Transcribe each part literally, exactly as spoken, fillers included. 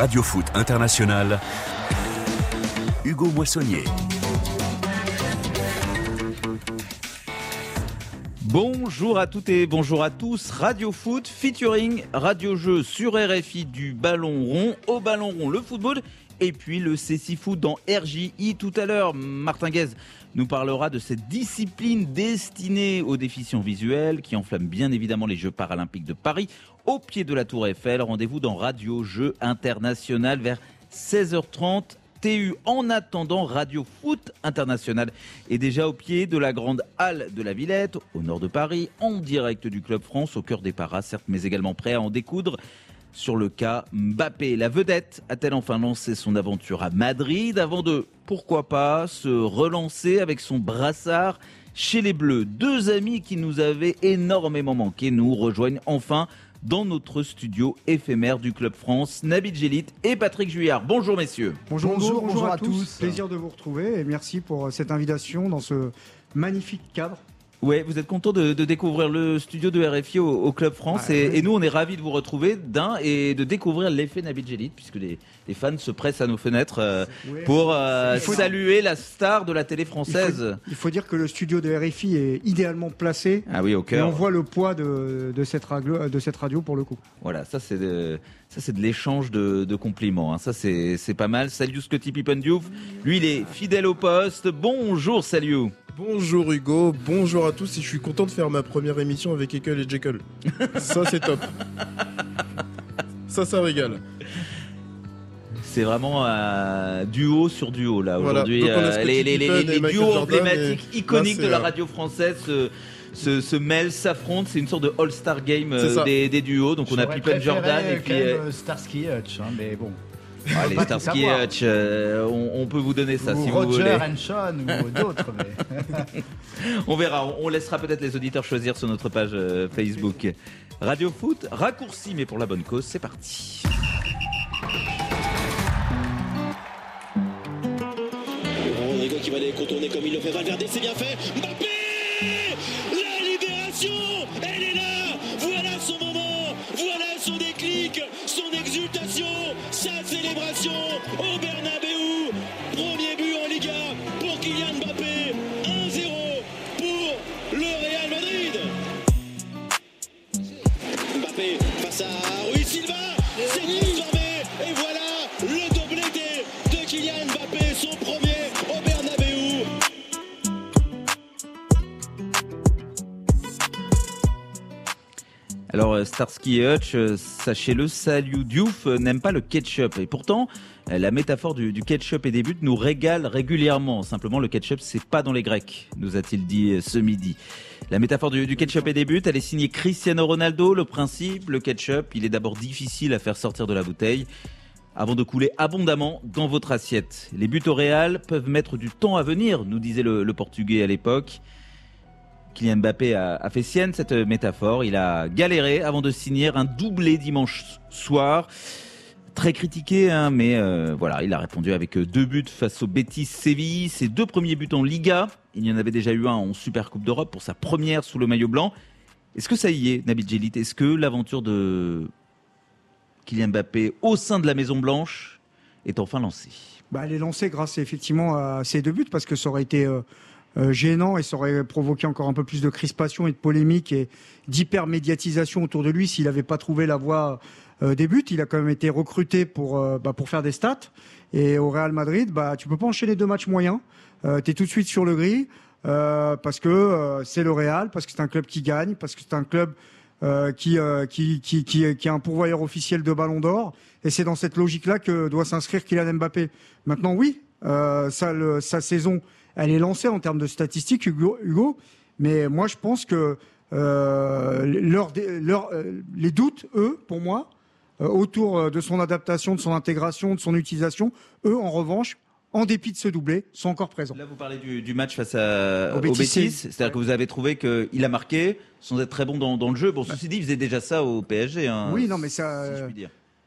Radio Foot International, Hugo Moissonnier. Bonjour à toutes et bonjour à tous. Radio Foot featuring Radio Jeu sur R F I du ballon rond au ballon rond le football et puis le C six Foot dans R J I tout à l'heure. Martin Guez nous parlera de cette discipline destinée aux déficients visuels qui enflamme bien évidemment les Jeux paralympiques de Paris au pied de la Tour Eiffel. Rendez-vous dans Radio Jeu International vers seize heures trente. T U. En attendant, Radio Foot International est déjà au pied de la grande halle de la Villette, au nord de Paris, en direct du Club France, au cœur des paras, certes, mais également prêt à en découdre sur le cas Mbappé. La vedette a-t-elle enfin lancé son aventure à Madrid avant de, pourquoi pas, se relancer avec son brassard chez les Bleus? Deux amis qui nous avaient énormément manqué nous rejoignent enfin dans notre studio éphémère du Club France, Nabil Djellit et Patrick Juillard. Bonjour messieurs. Bonjour, bonjour, bonjour, bonjour à, à tous. tous. Plaisir de vous retrouver et merci pour cette invitation dans ce magnifique cadre. Ouais, vous êtes content de, de découvrir le studio de R F I au, au Club France ah, et, oui. et nous on est ravis de vous retrouver d'un et de découvrir l'effet Nabil Djellit puisque les, les fans se pressent à nos fenêtres euh, oui, pour euh, saluer la star de la télé française. Il faut, il faut dire que le studio de R F I est idéalement placé. Ah oui, au cœur. Et on voit le poids de, de, cette, radio, de cette radio pour le coup. Voilà, ça c'est de, ça c'est de l'échange de, de compliments. Hein. Ça c'est, c'est pas mal. Salut Scotty Pipendiouf. Lui il est fidèle au poste. Bonjour Salut. Bonjour Hugo, bonjour à tous et je suis content de faire ma première émission avec Ekel et Jekyll. Ça c'est top. Ça, ça régale. C'est vraiment un duo sur duo là voilà. aujourd'hui. Euh, les, les, les, les duos emblématiques, et... iconiques là, de la radio française se, se, se mêlent, s'affrontent. C'est une sorte de All-Star Game euh, des, des duos. Donc on a Pippen Jordan et puis euh... Starsky et Hutch, hein, mais bon. Ah, les Starsky et Hutch, euh, on, on peut vous donner ça ou si Roger vous voulez. Roger Sean ou d'autres. Mais... on verra, on, on laissera peut-être les auditeurs choisir sur notre page euh, Facebook. Radio Foot, raccourci mais pour la bonne cause, c'est parti. Rodrigo qui va les contourner comme il le fait Valverde, c'est bien fait. Mbappé, la libération, elle est là. Voilà son moment, voilà son déclic, son exultation, sa célébration au Bernabéu. Premier but en Liga pour Kylian Mbappé, un zéro pour le Real Madrid. Mbappé face à Rui Silva, c'est transformé et voilà le doublé de Kylian Mbappé, son premier au Bernabéu. Alors Starsky et Hutch, sachez-le, Saliou Diouf n'aime pas le ketchup et pourtant la métaphore du, du ketchup et des buts nous régale régulièrement. Simplement le ketchup c'est pas dans les Grecs, nous a-t-il dit ce midi. La métaphore du, du ketchup et des buts, elle est signée Cristiano Ronaldo. Le principe, le ketchup, il est d'abord difficile à faire sortir de la bouteille avant de couler abondamment dans votre assiette. Les buts au Real peuvent mettre du temps à venir, nous disait le, le Portugais à l'époque. Kylian Mbappé a, a fait sienne cette métaphore. Il a galéré avant de signer un doublé dimanche soir. Très critiqué, hein, mais euh, voilà, il a répondu avec deux buts face au Betis Séville. Ses deux premiers buts en Liga. Il y en avait déjà eu un en Super Coupe d'Europe pour sa première sous le maillot blanc. Est-ce que ça y est, Nabil Djellit? Est-ce que l'aventure de Kylian Mbappé au sein de la Maison Blanche est enfin lancée? Bah, elle est lancée grâce effectivement à ces deux buts parce que ça aurait été... Euh... Euh, gênant et ça aurait provoqué encore un peu plus de crispation et de polémique et d'hyper-médiatisation autour de lui s'il n'avait pas trouvé la voie euh, des buts. Il a quand même été recruté pour, euh, bah, pour faire des stats et au Real Madrid, bah, tu peux pas enchaîner deux matchs moyens. Euh, tu es tout de suite sur le gris euh, parce que euh, c'est le Real, parce que c'est un club qui gagne, parce que c'est un club euh, qui, euh, qui, qui, qui, qui a un pourvoyeur officiel de Ballon d'Or et c'est dans cette logique-là que doit s'inscrire Kylian Mbappé. Maintenant, oui, euh, ça, le, sa saison... Elle est lancée en termes de statistiques, Hugo, Hugo mais moi je pense que euh, leur, leur, euh, les doutes, eux, pour moi, euh, autour de son adaptation, de son intégration, de son utilisation, eux, en revanche, en dépit de ce doublé, sont encore présents. Là, vous parlez du, du match face à, au, au Betis, Betis, c'est-à-dire que vous avez trouvé qu'il a marqué sans être très bon dans, dans le jeu. Bon, ceci dit, il faisait déjà ça au P S G. Hein, oui, non, mais ça... Si je puis dire.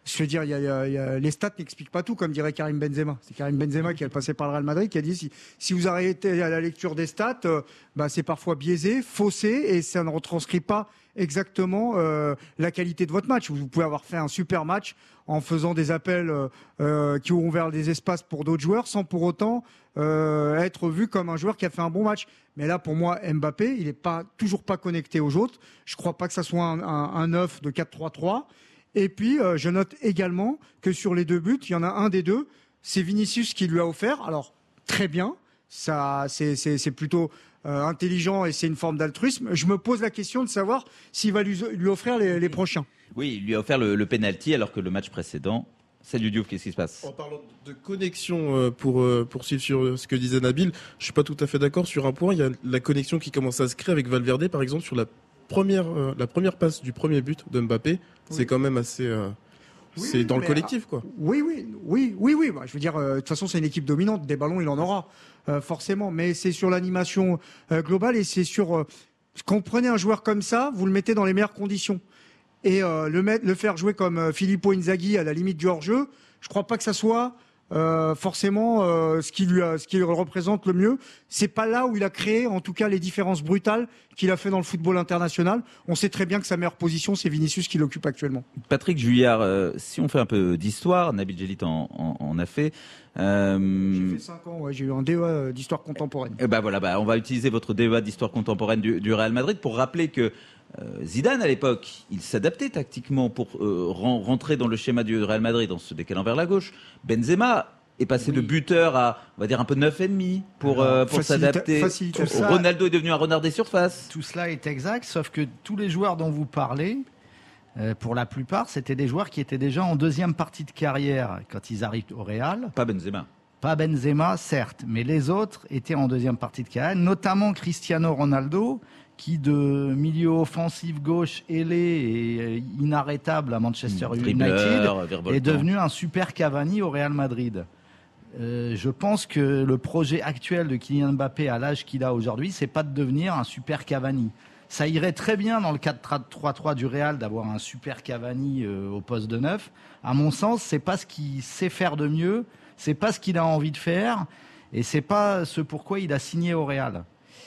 Je veux dire, il y a, il y a, il y a, les stats n'expliquent pas tout, comme dirait Karim Benzema. C'est Karim Benzema qui est passé par le Real Madrid qui a dit si, si vous arrêtez à la lecture des stats, euh, bah, c'est parfois biaisé, faussé, et ça ne retranscrit pas exactement euh, la qualité de votre match. Vous pouvez avoir fait un super match en faisant des appels euh, euh, qui ont ouvert des espaces pour d'autres joueurs, sans pour autant euh, être vu comme un joueur qui a fait un bon match. Mais là, pour moi, Mbappé, il n'est pas toujours pas connecté aux autres. Je ne crois pas que ça soit un, un, un neuf de quatre trois trois. Et puis, euh, je note également que sur les deux buts, il y en a un des deux, c'est Vinicius qui lui a offert. Alors, très bien, ça, c'est, c'est, c'est plutôt euh, intelligent et c'est une forme d'altruisme. Je me pose la question de savoir s'il va lui, lui offrir les, les prochains. Oui, il lui a offert le, le penalty alors que le match précédent... Salut Diouf, qu'est-ce qui se passe ? En parlant de connexion, pour poursuivre sur ce que disait Nabil, je suis pas tout à fait d'accord sur un point. Il y a la connexion qui commence à se créer avec Valverde, par exemple, sur la première, euh, la première passe du premier but de Mbappé. Oui. C'est quand même assez... Euh, oui, c'est dans le collectif, quoi. Oui, oui, oui, oui, oui. Bah, je veux dire, euh, de toute façon, c'est une équipe dominante. Des ballons, il en aura, euh, forcément. Mais c'est sur l'animation euh, globale et c'est sur... Euh, quand vous prenez un joueur comme ça, vous le mettez dans les meilleures conditions. Et euh, le, mettre, le faire jouer comme euh, Filippo Inzaghi à la limite du hors-jeu, je ne crois pas que ça soit euh, forcément euh, ce, qui lui a, ce qui représente le mieux. C'est pas là où il a créé, en tout cas, les différences brutales qu'il a fait dans le football international. On sait très bien que sa meilleure position, c'est Vinicius qui l'occupe actuellement. Patrick Juillard, euh, si on fait un peu d'histoire, Nabil Djellit en, en, en a fait. Euh... J'ai fait cinq ans, ouais, j'ai eu un D E A d'histoire contemporaine. Et ben voilà, bah, on va utiliser votre D E A d'histoire contemporaine du, du Real Madrid pour rappeler que Euh, Zidane, à l'époque, il s'adaptait tactiquement pour euh, rentrer dans le schéma du Real Madrid en se décalant vers la gauche. Benzema est passé oui. de buteur à, on va dire, un peu neuf et demi pour, euh, pour facilita- s'adapter. Facilita- ça, Ronaldo est devenu un renard des surfaces. Tout cela est exact, sauf que tous les joueurs dont vous parlez, euh, pour la plupart, c'était des joueurs qui étaient déjà en deuxième partie de carrière quand ils arrivent au Real. Pas Benzema. Pas Benzema, certes, mais les autres étaient en deuxième partie de carrière, notamment Cristiano Ronaldo, qui de milieu offensif gauche ailé et inarrêtable à Manchester mmh, United est devenu un super Cavani au Real Madrid. Euh, je pense que le projet actuel de Kylian Mbappé à l'âge qu'il a aujourd'hui, c'est pas de devenir un super Cavani. Ça irait très bien dans le quatre trois trois du Real d'avoir un super Cavani euh, au poste de neuf. À mon sens, c'est pas ce qu'il sait faire de mieux, c'est pas ce qu'il a envie de faire et c'est pas ce pourquoi il a signé au Real.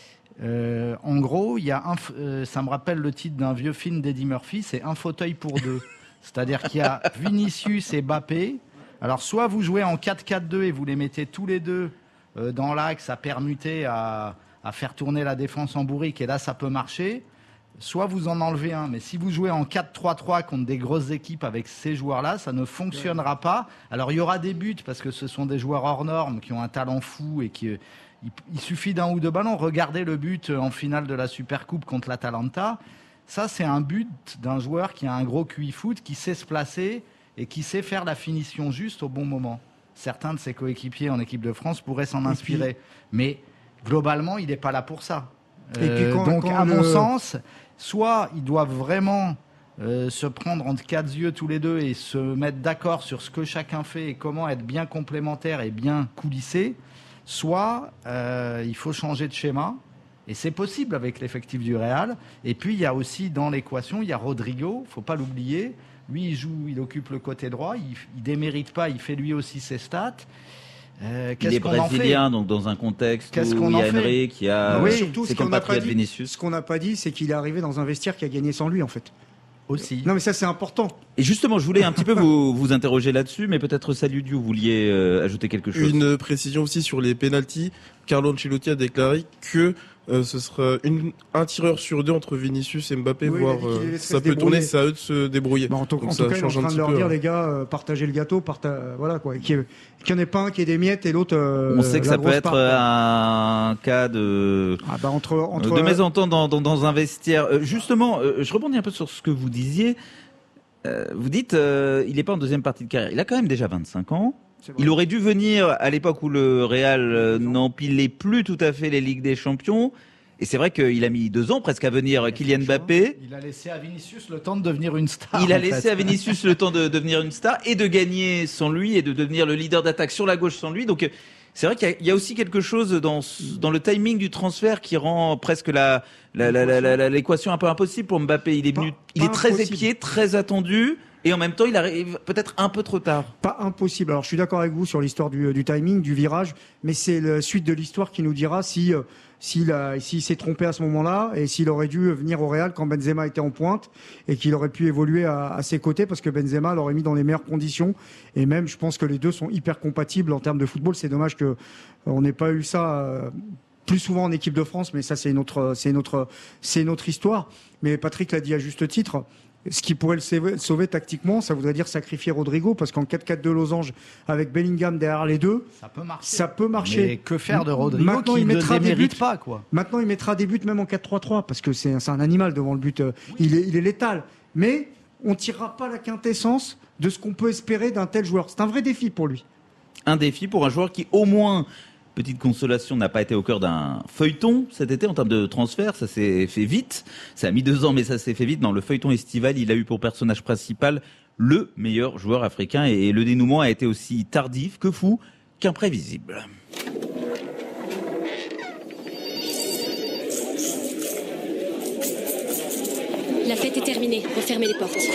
Euh, en gros, il y a un, euh, ça me rappelle le titre d'un vieux film d'Eddie Murphy, c'est Un fauteuil pour deux. C'est-à-dire qu'il y a Vinicius et Mbappé. Alors, soit vous jouez en quatre quatre deux et vous les mettez tous les deux euh, dans l'axe à permuter, à, à faire tourner la défense en bourrique, et là, ça peut marcher. Soit vous en enlevez un. Mais si vous jouez en quatre trois trois contre des grosses équipes avec ces joueurs-là, ça ne fonctionnera pas. Alors, il y aura des buts parce que ce sont des joueurs hors normes qui ont un talent fou et qui... Il suffit d'un ou deux ballons. Regardez le but en finale de la Supercoupe contre l'Atalanta. Ça, c'est un but d'un joueur qui a un gros Q I foot, qui sait se placer et qui sait faire la finition juste au bon moment. Certains de ses coéquipiers en équipe de France pourraient s'en inspirer. Puis, mais globalement, il n'est pas là pour ça. Et euh, puis quand, donc, quand à le... mon sens, soit ils doivent vraiment euh, se prendre entre quatre yeux tous les deux et se mettre d'accord sur ce que chacun fait et comment être bien complémentaires et bien coulissés, soit euh, il faut changer de schéma, et c'est possible avec l'effectif du Real. Et puis il y a aussi dans l'équation, il y a Rodrigo, il ne faut pas l'oublier. Lui, il joue, il occupe le côté droit, il ne démérite pas, il fait lui aussi ses stats. Euh, il est brésilien, donc dans un contexte qu'est-ce où il y a Henry, qui a... Oui, surtout, c'est comme Patrick Vinicius. Ce qu'on n'a pas dit, c'est qu'il est arrivé dans un vestiaire qui a gagné sans lui, en fait. Aussi. Non mais ça c'est important. Et justement, je voulais un petit peu vous, vous interroger là-dessus, mais peut-être Salut Diou, vous vouliez euh, ajouter quelque chose. Une précision aussi sur les pénaltys. Carlo Ancelotti a déclaré que euh, ce sera une, un tireur sur deux entre Vinicius et Mbappé, oui, voire euh, ça peut tourner, c'est à eux de se débrouiller. Bon, en tout, Donc en ça tout cas, change il est en train de leur peu, dire, hein. Les gars, euh, partagez le gâteau, parta- voilà quoi, qu'il n'y en ait pas un qui ait des miettes et l'autre. Euh, On sait que ça peut être part, un cas de ah bah entre, entre de mésentente dans, dans, dans un vestiaire. Euh, justement, euh, je rebondis un peu sur ce que vous disiez. Euh, vous dites, euh, il n'est pas en deuxième partie de carrière. Il a quand même déjà vingt-cinq ans. Il aurait dû venir à l'époque où le Real euh, n'empilait plus tout à fait les Ligues des Champions. Et c'est vrai qu'il a mis deux ans presque à venir Kylian Mbappé. Il a laissé à Vinicius le temps de devenir une star. Il a laissé fait. à Vinicius le temps de devenir une star et de gagner sans lui et de devenir le leader d'attaque sur la gauche sans lui. Donc c'est vrai qu'il y a aussi quelque chose dans, dans le timing du transfert qui rend presque la, la, la, la, la, la, l'équation un peu impossible pour Mbappé. Il est venu, pas, il pas est très impossible. épié, très attendu. Et en même temps, il arrive peut-être un peu trop tard. Pas impossible. Alors je suis d'accord avec vous sur l'histoire du, du timing, du virage, mais c'est la suite de l'histoire qui nous dira si euh, s'il a, s'il s'est trompé à ce moment-là et s'il aurait dû venir au Real quand Benzema était en pointe et qu'il aurait pu évoluer à, à ses côtés parce que Benzema l'aurait mis dans les meilleures conditions. Et même, je pense que les deux sont hyper compatibles en termes de football. C'est dommage que euh, on n'ait pas eu ça euh, plus souvent en équipe de France, mais ça c'est une autre, c'est une autre, c'est une autre histoire. Mais Patrick l'a dit à juste titre. Ce qui pourrait le sauver, sauver tactiquement, ça voudrait dire sacrifier Rodrigo, parce qu'en quatre quatre deux losange, avec Bellingham derrière les deux, ça peut marcher. Ça peut marcher. Mais que faire de Rodrigo Maintenant, qui il ne mettra les des mérite buts. pas, quoi. Maintenant, il mettra des buts même en quatre trois trois, parce que c'est un, c'est un animal devant le but. Il est, il est létal. Mais on ne tirera pas la quintessence de ce qu'on peut espérer d'un tel joueur. C'est un vrai défi pour lui. Un défi pour un joueur qui, au moins, petite consolation, n'a pas été au cœur d'un feuilleton cet été en termes de transfert. Ça s'est fait vite. Ça a mis deux ans, mais ça s'est fait vite. Dans le feuilleton estival, il a eu pour personnage principal le meilleur joueur africain. Et le dénouement a été aussi tardif que fou qu'imprévisible. La fête est terminée. Refermez les portes. Quoi ?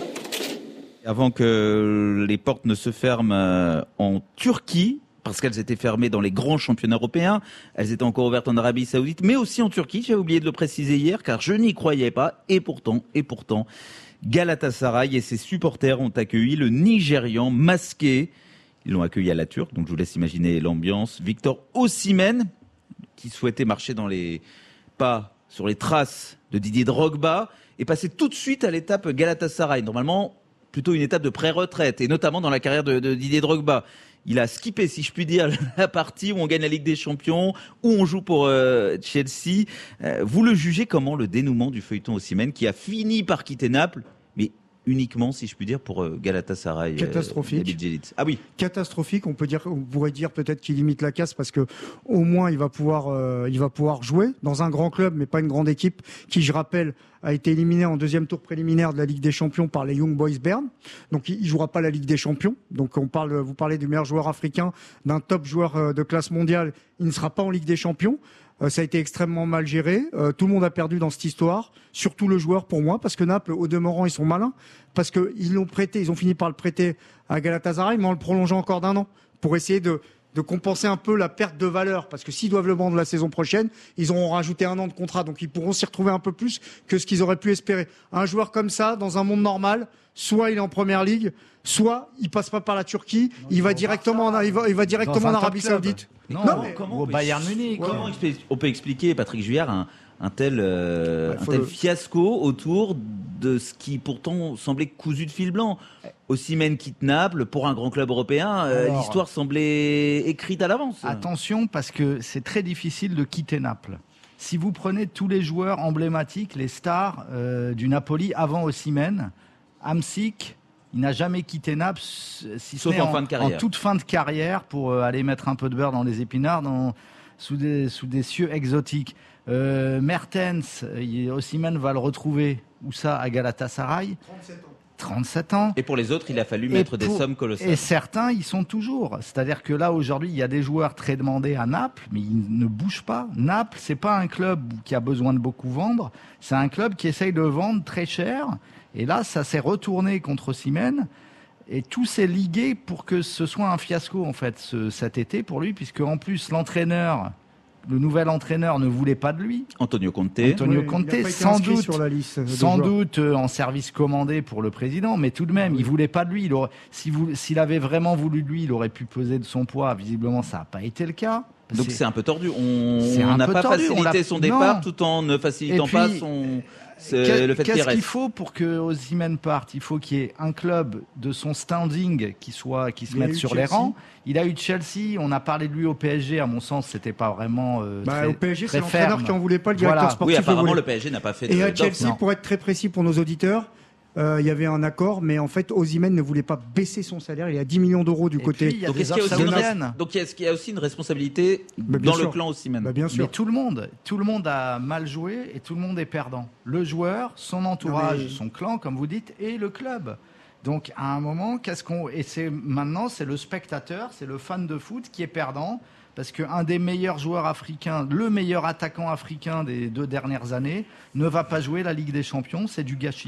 Avant que les portes ne se ferment en Turquie, parce qu'elles étaient fermées dans les grands championnats européens, elles étaient encore ouvertes en Arabie Saoudite, mais aussi en Turquie. J'avais oublié de le préciser hier, car je n'y croyais pas. Et pourtant, et pourtant, Galatasaray et ses supporters ont accueilli le Nigérian masqué. Ils l'ont accueilli à la turque, donc je vous laisse imaginer l'ambiance. Victor Osimhen, qui souhaitait marcher dans les pas, sur les traces de Didier Drogba, est passé tout de suite à l'étape Galatasaray. Normalement, plutôt une étape de pré-retraite, et notamment dans la carrière de, de Didier Drogba. Il a skippé, si je puis dire, la partie où on gagne la Ligue des Champions, où on joue pour euh, Chelsea. Euh, vous le jugez comment, le dénouement du feuilleton Osimhen, qui a fini par quitter Naples, mais uniquement, si je puis dire, pour euh, Galatasaray. Catastrophique. Euh, ah oui. Catastrophique. On peut dire, on pourrait dire peut-être qu'il limite la casse parce que au moins il va pouvoir, euh, il va pouvoir jouer dans un grand club, mais pas une grande équipe, qui, je rappelle, a été éliminé en deuxième tour préliminaire de la Ligue des Champions par les Young Boys Bern. Donc il jouera pas la Ligue des Champions. Donc on parle, vous parlez du meilleur joueur africain, d'un top joueur de classe mondiale. Il ne sera pas en Ligue des Champions. Euh, ça a été extrêmement mal géré. Euh, tout le monde a perdu dans cette histoire, surtout le joueur pour moi, parce que Naples, au demeurant, ils sont malins, parce que ils l'ont prêté, ils ont fini par le prêter à Galatasaray, mais en le prolongeant encore d'un an pour essayer de de compenser un peu la perte de valeur, parce que s'ils doivent le vendre la saison prochaine, ils auront rajouté un an de contrat, donc ils pourront s'y retrouver un peu plus que ce qu'ils auraient pu espérer. Un joueur comme ça, dans un monde normal, soit il est en première ligue, soit il passe pas par la Turquie, non, il, va directement en, il va, il va directement en Arabie Saoudite. Non, non mais, comment, au Bayern Munich. Comment on peut expliquer, Patrick Juillard, un, un tel, euh, un tel le... fiasco autour de ce qui pourtant semblait cousu de fil blanc? Osimhen quitte Naples pour un grand club européen. Euh, Alors, l'histoire semblait écrite à l'avance. Attention, parce que c'est très difficile de quitter Naples. Si vous prenez tous les joueurs emblématiques, les stars euh, du Napoli avant Osimhen, Hamsik, il n'a jamais quitté Naples, si sauf ce en, en, fin de carrière. en toute fin de carrière, pour euh, aller mettre un peu de beurre dans les épinards, dans, sous, des, sous des cieux exotiques. Euh, Mertens, Osimhen va le retrouver, où ça, à Galatasaray. trente-sept ans. trente-sept ans. Et pour les autres, il a fallu mettre pour, des sommes colossales. Et certains, ils sont toujours. C'est-à-dire que là, aujourd'hui, il y a des joueurs très demandés à Naples, mais ils ne bougent pas. Naples, c'est pas un club qui a besoin de beaucoup vendre. C'est un club qui essaye de vendre très cher. Et là, ça s'est retourné contre Osimhen. Et tout s'est ligué pour que ce soit un fiasco, en fait, ce, cet été pour lui, puisque en plus, l'entraîneur... Le nouvel entraîneur ne voulait pas de lui. Antonio Conte. Antonio oui, Conte, sans doute, sur la liste sans doute euh, en service commandé pour le président, mais tout de même, oui. il voulait pas de lui. Il aurait, si vous, s'il avait vraiment voulu de lui, il aurait pu peser de son poids. Visiblement, ça n'a pas été le cas. Donc c'est, c'est un peu tordu. On n'a pas tordu. facilité son départ non. tout en ne facilitant puis, pas son. C'est le fait qu'est-ce qu'il, qu'il faut pour que Osimhen parte? Il faut qu'il y ait un club de son standing qui soit qui se mette sur Chelsea. Les rangs. Il a eu Chelsea. On a parlé de lui au P S G. À mon sens, c'était pas vraiment euh, bah, très, au P S G, très c'est l'entraîneur ferme. qui en voulait pas, le directeur voilà. sportif. Oui, apparemment le, le P S G n'a pas fait. Et de, à Chelsea, non. pour être très précis pour nos auditeurs. Euh, il y avait un accord, mais en fait, Osimhen ne voulait pas baisser son salaire. Il y a dix millions d'euros du et côté. Puis, il y a donc, des est-ce qu'il y a aussi une res... donc, est-ce qu'il y a aussi une responsabilité bah, dans sûr. le clan Osimhen? Bah, bien sûr. Mais tout le monde, tout le monde a mal joué et tout le monde est perdant. Le joueur, son entourage, mais... son clan, comme vous dites, et le club. Donc, à un moment, qu'est-ce qu'on et c'est maintenant, c'est le spectateur, c'est le fan de foot qui est perdant. Parce qu'un des meilleurs joueurs africains, le meilleur attaquant africain des deux dernières années, ne va pas jouer la Ligue des Champions, c'est du gâchis.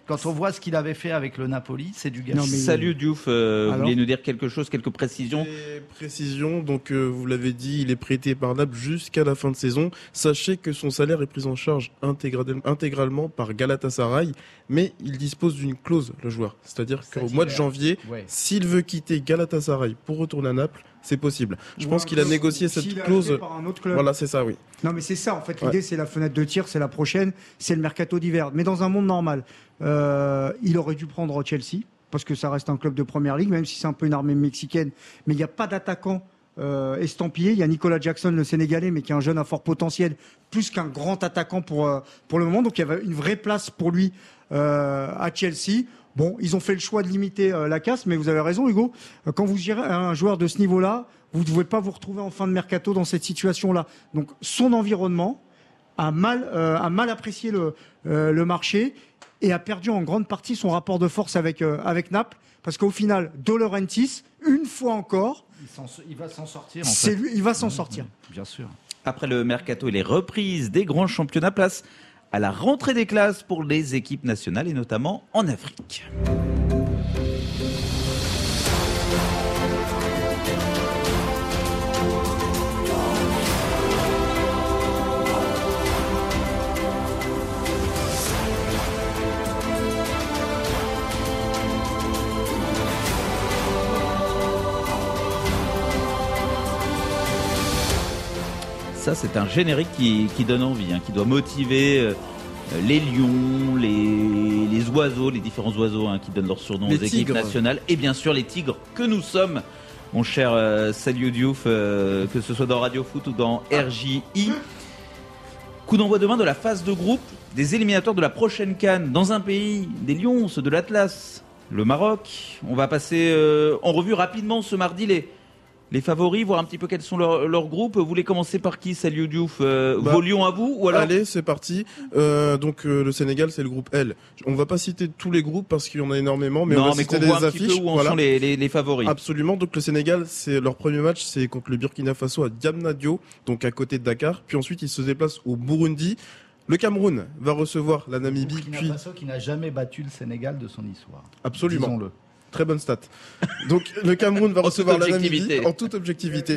Quand on voit ce qu'il avait fait avec le Napoli, c'est du gâchis. Mais... Salut Diouf, euh, vous vouliez nous dire quelque chose, quelques précisions? Des précisions, donc euh, vous l'avez dit, il est prêté par Naples jusqu'à la fin de saison. Sachez que son salaire est pris en charge intégral, intégralement par Galatasaray, mais il dispose d'une clause, le joueur. C'est-à-dire qu'au mois de janvier, ouais. s'il veut quitter Galatasaray pour retourner à Naples, c'est possible. Je Ou pense qu'il a négocié cette clause. Par un autre club. Voilà, c'est ça, oui. Non, mais c'est ça, en fait. L'idée, ouais. c'est la fenêtre de tir, c'est la prochaine, c'est le mercato d'hiver. Mais dans un monde normal, euh, il aurait dû prendre Chelsea, parce que ça reste un club de première ligue, même si c'est un peu une armée mexicaine. Mais il n'y a pas d'attaquant euh, estampillé. Il y a Nicolas Jackson, le Sénégalais, mais qui est un jeune à fort potentiel, plus qu'un grand attaquant pour, euh, pour le moment. Donc, il y avait une vraie place pour lui euh, à Chelsea. Bon, ils ont fait le choix de limiter euh, la casse, mais vous avez raison, Hugo. Euh, quand vous gérez un joueur de ce niveau-là, vous ne pouvez pas vous retrouver en fin de mercato dans cette situation-là. Donc, son environnement a mal, euh, a mal apprécié le, euh, le marché et a perdu en grande partie son rapport de force avec, euh, avec Naples. Parce qu'au final, De Laurentiis, une fois encore, il, il va s'en sortir. En c'est fait. lui, il va s'en mmh, sortir. Bien sûr. Après le mercato et les reprises des grands championnats, place à la rentrée des classes pour les équipes nationales et notamment en Afrique. Ça, c'est un générique qui, qui donne envie, hein, qui doit motiver euh, les lions, les, les oiseaux, les différents oiseaux hein, qui donnent leur surnom les aux équipes tigres. nationales. Et bien sûr, les tigres que nous sommes, mon cher euh, Saliou Diouf, euh, que ce soit dans Radio Foot ou dans R J I. Coup d'envoi demain de la phase de groupe des éliminatoires de la prochaine CAN dans un pays des lions, ceux de l'Atlas, le Maroc. On va passer euh, en revue rapidement ce mardi les... Les favoris, voir un petit peu quels sont leurs leur groupes. Vous voulez commencer par qui, Saliou Diouf euh, bah, Vos lions à vous ou alors... Allez, c'est parti. Euh, donc euh, le Sénégal, c'est le groupe L. On va pas citer tous les groupes parce qu'il y en a énormément, mais non, on va mais citer les les affiches. Où en voilà. sont les, les, les favoris. Absolument. Donc le Sénégal, c'est leur premier match, c'est contre le Burkina Faso à Diamniadio, donc à côté de Dakar. Puis ensuite, ils se déplacent au Burundi. Le Cameroun va recevoir la Namibie. Burkina puis Faso qui n'a jamais battu le Sénégal de son histoire. Absolument. Disons-le. Très bonne stat. Donc le Cameroun va recevoir la Namibie en toute objectivité.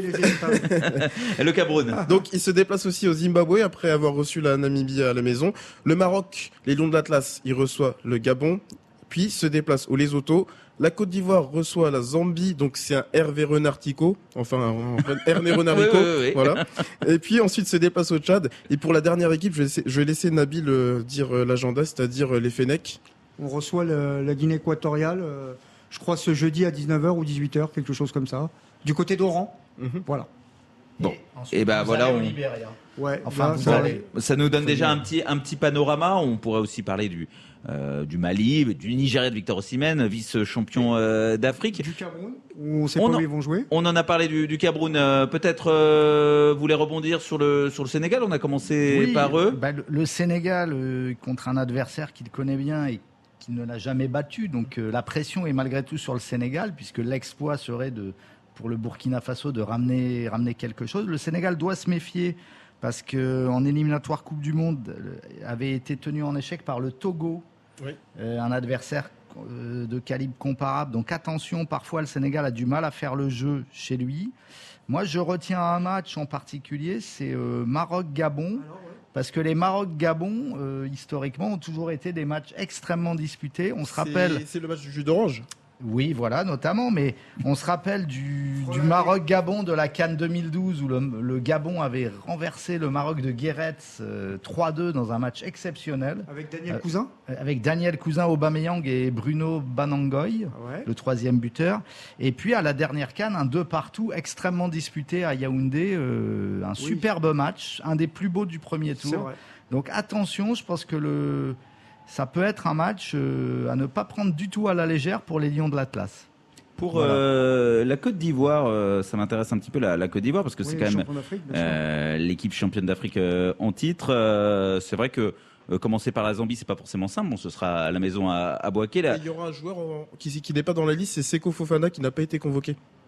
Et le Cameroun. Donc il se déplace aussi au Zimbabwe après avoir reçu la Namibie à la maison. Le Maroc, les Lions de l'Atlas, il reçoit le Gabon, puis se déplace au Lesotho. La Côte d'Ivoire reçoit la Zambie, donc c'est un Hervé Renard-Tico, enfin un Hervé Renard-Tico, oui, oui, oui. voilà. Et puis ensuite se déplace au Tchad. Et pour la dernière équipe, je vais laisser, je vais laisser Nabil euh, dire euh, l'agenda, c'est-à-dire euh, les Fennecs. On reçoit le, la Guinée équatoriale, euh, je crois ce jeudi à dix-neuf heures ou dix-huit heures, quelque chose comme ça, du côté d'Oran. Mm-hmm. Voilà. Bon, et, et ben voilà, on... Ouais, enfin, là, ça, ça, allez, ça nous donne déjà un petit, un petit panorama. On pourrait aussi parler du, euh, du Mali, du Nigeria de Victor Osimhen, vice-champion euh, d'Afrique. Du Cameroun, où on sait on pas en, où ils vont jouer. On en a parlé du, du Cameroun. Euh, peut-être euh, vous voulez rebondir sur le, sur le Sénégal. On a commencé oui, par eux. Bah, le, le Sénégal euh, contre un adversaire qu'il connaît bien et qui ne l'a jamais battu. Donc euh, la pression est malgré tout sur le Sénégal, puisque l'exploit serait de, pour le Burkina Faso de ramener, ramener quelque chose. Le Sénégal doit se méfier parce qu'en éliminatoire Coupe du Monde, avait été tenu en échec par le Togo, oui. euh, un adversaire euh, de calibre comparable. Donc attention, parfois le Sénégal a du mal à faire le jeu chez lui. Moi, je retiens un match en particulier, c'est euh, Maroc-Gabon. Alors, ouais. Parce que les Maroc-Gabon, euh, historiquement, ont toujours été des matchs extrêmement disputés. On se rappelle. C'est le match du jus d'orange. Oui, voilà, notamment. Mais on se rappelle du, du Maroc-Gabon de la CAN deux mille douze où le, le Gabon avait renversé le Maroc de Guéretz euh, trois deux dans un match exceptionnel. Avec Daniel Cousin euh, Avec Daniel Cousin, Aubameyang et Bruno Banangoy, ouais. le troisième buteur. Et puis à la dernière CAN, un deux partout extrêmement disputé à Yaoundé. Euh, un oui. superbe match, un des plus beaux du premier tour. Donc attention, je pense que le... ça peut être un match euh, à ne pas prendre du tout à la légère pour les Lions de l'Atlas. Pour voilà. euh, la Côte d'Ivoire, euh, ça m'intéresse un petit peu la, la Côte d'Ivoire parce que oui, c'est quand même euh, l'équipe championne d'Afrique euh, en titre. Euh, c'est vrai que euh, commencer par la Zambie, c'est pas forcément simple. Bon, ce sera à la maison à, à Bouaké. Là. Il y aura un joueur en, qui, qui n'est pas dans la liste, c'est Seko Fofana qui n'a pas été convoqué.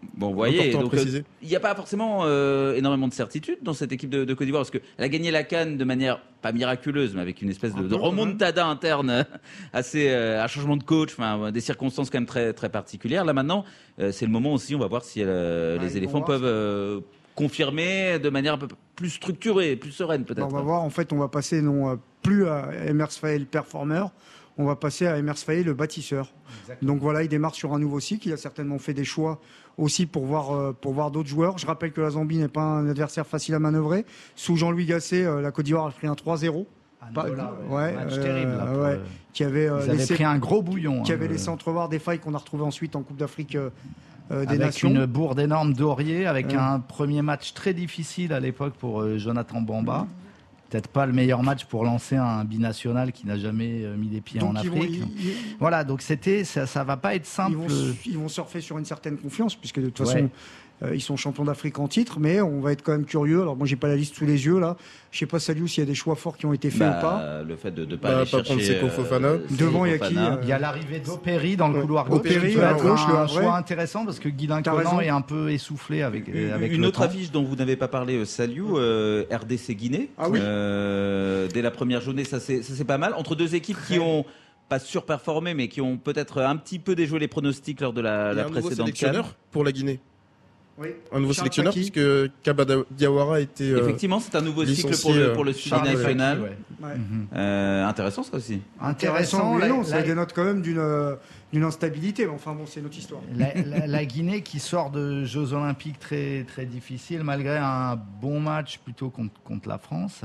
Bon, vous voyez, Important à donc préciser. il n'y a pas forcément euh, énormément de certitude dans cette équipe de, de Côte d'Ivoire, parce qu'elle a gagné la CAN de manière pas miraculeuse, mais avec une espèce de, de remontada interne, euh, assez euh, un changement de coach, enfin des circonstances quand même très très particulières. Là maintenant, euh, c'est le moment aussi, on va voir si euh, Ouais, les éléphants voir, peuvent euh, confirmer de manière un peu plus structurée, plus sereine peut-être. On va voir, en fait, on va passer non euh, plus à Emers Faé le performeur, on va passer à Emers Faé le bâtisseur. Exactement. Donc voilà, il démarre sur un nouveau cycle, il a certainement fait des choix aussi pour voir, euh, pour voir d'autres joueurs. Je rappelle que la Zambie n'est pas un adversaire facile à manœuvrer. Sous Jean-Louis Gasset, euh, la Côte d'Ivoire a pris un trois zéro. Pas, ouais, ouais, match euh, terrible. Là, pour, ouais, euh, qui avait, euh, ils avaient laissé, pris un gros bouillon. Qui hein, avait le... laissé entrevoir des failles qu'on a retrouvées ensuite en Coupe d'Afrique euh, euh, des avec Nations. Une bourde énorme d'Aurier, avec ouais. un premier match très difficile à l'époque pour euh, Jonathan Bamba. Peut-être pas le meilleur match pour lancer un binational qui n'a jamais mis les pieds donc en ils Afrique. Vont, ils, ils, voilà, donc c'était, ça, ça va pas être simple. Ils vont, ils vont surfer sur une certaine confiance, puisque de toute ouais. façon, euh, ils sont champions d'Afrique en titre, mais on va être quand même curieux. Alors moi, j'ai pas la liste sous les yeux là. Je sais pas, Saliou, s'il y a des choix forts qui ont été faits bah, ou pas. Le fait de ne pas bah, aller pas chercher. Seko Fofana. Euh, Devant, il y a qui euh... Il y a l'arrivée d'Opéry dans le ouais. couloir gauche. Opéry, qui peut à être gauche, un le choix ouais. intéressant parce que Guylain Conan est un peu essoufflé avec, une, avec une le autre temps. affiche dont vous n'avez pas parlé, Saliou, euh, R D C Guinée. Ah oui. Euh, dès la première journée, ça c'est, ça c'est pas mal. Entre deux équipes qui ont pas surperformé, mais qui ont peut-être un petit peu déjoué les pronostics lors de la, Il y a la un nouveau précédente sélectionneur CAN. pour la Guinée. Oui. Un nouveau Charles sélectionneur, Paki. puisque Kaba Diawara a été. Euh, Effectivement, c'est un nouveau cycle licencié, pour le, pour le euh, suivi Charles national. Paki, ouais. Ouais. Mhm. Euh, intéressant ça aussi. Intéressant, Intéressant. oui, la, non, ça la- dénote quand même d'une, euh, d'une instabilité. Mais enfin bon, c'est notre histoire. La, la- la Guinée qui sort de Jeux Olympiques très, très difficiles, malgré un bon match plutôt contre, contre la France.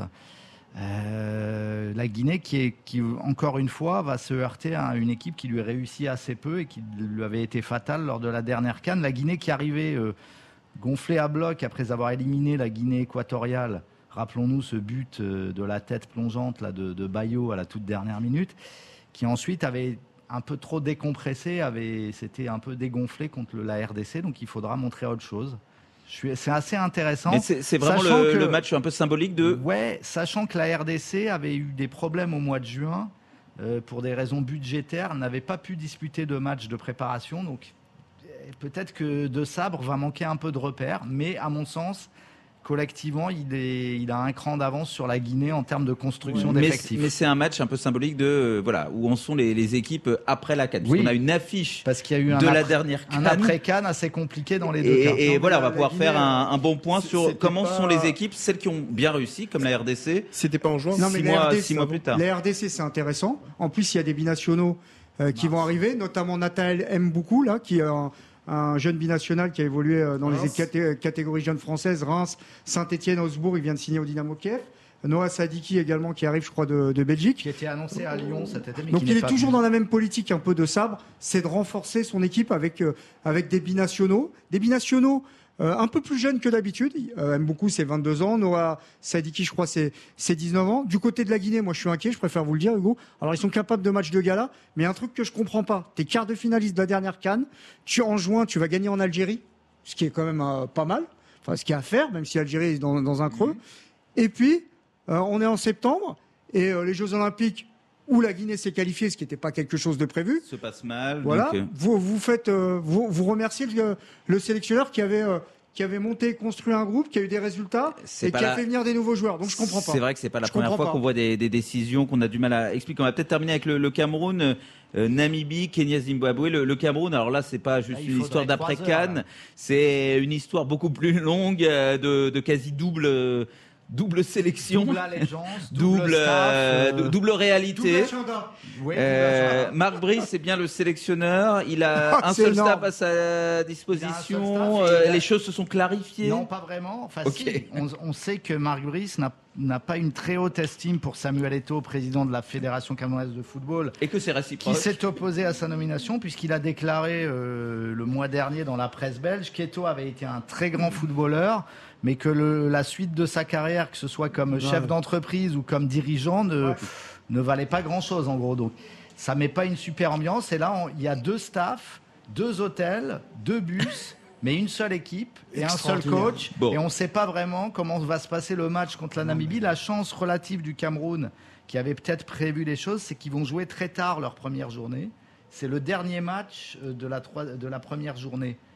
Euh, la Guinée qui, est, qui, encore une fois, va se heurter à une équipe qui lui réussit assez peu et qui lui avait été fatale lors de la dernière CAN. La Guinée qui arrivait euh, gonflée à bloc après avoir éliminé la Guinée équatoriale. Rappelons-nous ce but euh, de la tête plongeante là, de, de Bayo à la toute dernière minute, qui ensuite avait un peu trop décompressé, avait, s'était un peu dégonflé contre le, la R D C, donc il faudra montrer autre chose. Je suis, c'est assez intéressant. Mais c'est, c'est vraiment Sachant le, que- le match un peu symbolique de. Ouais, sachant que la R D C avait eu des problèmes au mois de juin, euh, pour des raisons budgétaires, n'avait pas pu disputer de match de préparation, donc euh, peut-être que De Sabre va manquer un peu de repères, mais à mon sens, collectivement, il, est, il a un cran d'avance sur la Guinée en termes de construction mais, d'effectifs. mais c'est un match un peu symbolique de euh, voilà où en sont les, les équipes après la CAN. Oui. On a une affiche Parce qu'il y a eu un de la après- dernière un CAN. après-Cannes assez compliqué dans les deux Et, cas. et Non, mais voilà, on la- va pouvoir la Guinée, faire un, un bon point c'est- sur c'était comment pas- sont les équipes, celles qui ont bien réussi, comme la R D C. C'était pas en juin. Non, mais Six les mois- R D C, six mois plus tard. Les R D C, c'est intéressant. En plus, il y a des binationaux euh, qui vont arriver, notamment Nathaël Mboukou, là, qui est un, un jeune binational qui a évolué euh, dans les Reims. caté- catégories jeunes françaises, Reims, Saint-Etienne, Augsbourg. Il vient de signer au Dynamo Kiev. Noah Sadiki également, qui arrive, je crois, de, de Belgique. Qui était annoncé à Lyon cet été, mais Donc qui il n'est est pas toujours venu. dans la même politique un peu de Sabre, c'est de renforcer son équipe avec, euh, avec des binationaux. Des binationaux euh, un peu plus jeunes que d'habitude. Euh, Mboukou, c'est vingt-deux ans. Noah Sadiki, je crois, c'est, c'est dix-neuf ans. Du côté de la Guinée, moi, je suis inquiet, je préfère vous le dire, Hugo. Alors, ils sont capables de matchs de gala, mais un truc que je comprends pas. T'es quart de finaliste de la dernière CAN. Tu, en juin, tu vas gagner en Algérie, ce qui est quand même euh, pas mal. Enfin, ce qu'il y a à faire, même si l'Algérie est dans, dans un creux. Et puis, euh, on est en septembre, et euh, les Jeux Olympiques, où la Guinée s'est qualifiée, ce qui n'était pas quelque chose de prévu. Se passe mal. Voilà, donc, euh, vous, vous faites, euh, vous, vous remerciez le, le sélectionneur qui avait, euh, qui avait monté, construit un groupe, qui a eu des résultats C'est et pas qui a la- fait venir des nouveaux joueurs. Donc je comprends pas. C'est vrai que c'est pas la Je première comprends fois pas. qu'on voit des, des décisions qu'on a du mal à expliquer. On va peut-être terminer avec le, le Cameroun, euh, Namibie, Kenya, Zimbabwe. Le, le Cameroun, alors là, c'est pas juste Ah, il une faudrait histoire d'après trois heures, Cannes, là. c'est une histoire beaucoup plus longue euh, de, de quasi double. euh, Double sélection, Double allégeance, double, double, staff, euh, euh, double réalité. Double agenda. oui, Euh, double Marc Brice, c'est bien le sélectionneur. Il a Ah, un c'est seul énorme. staff à sa Il a un disposition. seul staff et Euh, il a- Les choses se sont clarifiées. Non, pas vraiment. Enfin, Ok. si, on, on sait que Marc Brice n'a, n'a pas une très haute estime pour Samuel Eto'o, président de la Fédération camerounaise de football, Et que c'est qui réciproque. s'est opposé à sa nomination puisqu'il a déclaré euh, le mois dernier dans la presse belge qu'Eto'o avait été un très grand footballeur, mais que le, la suite de sa carrière, que ce soit comme chef d'entreprise ou comme dirigeant, ne, ne valait pas grand-chose en gros. Donc ça met pas une super ambiance. Et là, on- il y a deux staffs, deux hôtels, deux bus, mais une seule équipe et un seul Extraordinaire. coach. Bon. Et on ne sait pas vraiment comment va se passer le match contre la Namibie. La chance relative du Cameroun, qui avait peut-être prévu les choses, c'est qu'ils vont jouer très tard leur première journée. C'est le dernier match euh, de la, troi- de la première journée.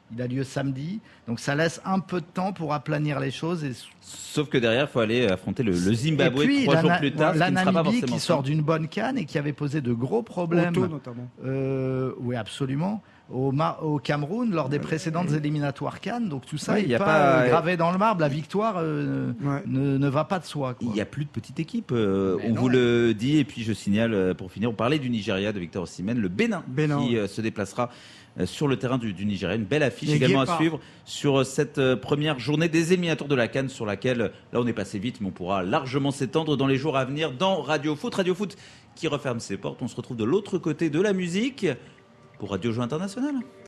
Il a lieu samedi. Donc ça laisse un peu de temps pour aplanir les choses. Et... Sauf que derrière, il faut aller affronter le, le Zimbabwe et puis, trois la, jours plus tard, la ce qui ne sera pas Namibie forcément qui sort d'une bonne canne et qui avait posé de gros problèmes. Auto, notamment. Euh, oui, absolument. Au, Mar- au Cameroun, lors des précédentes éliminatoires Cannes. Donc tout ça Oui, n'est y a pas, pas- euh, gravé dans le marbre. La victoire euh, Ouais. ne, ne va pas de soi. Quoi. Il n'y a plus de petite équipe, euh, Mais on non. vous le dit. Et puis je signale, euh, pour finir, on parlait du Nigeria, de Victor Osimhen, le Bénin, Bénin, qui ouais. euh, se déplacera euh, sur le terrain du, du Nigeria. Une belle affiche Et également à Guépard. suivre sur euh, cette euh, première journée des éliminatoires de la CAN, sur laquelle, euh, là on est passé vite, mais on pourra largement s'étendre dans les jours à venir dans Radio Foot. Radio Foot qui referme ses portes. On se retrouve de l'autre côté de la musique pour Radio Jeux International.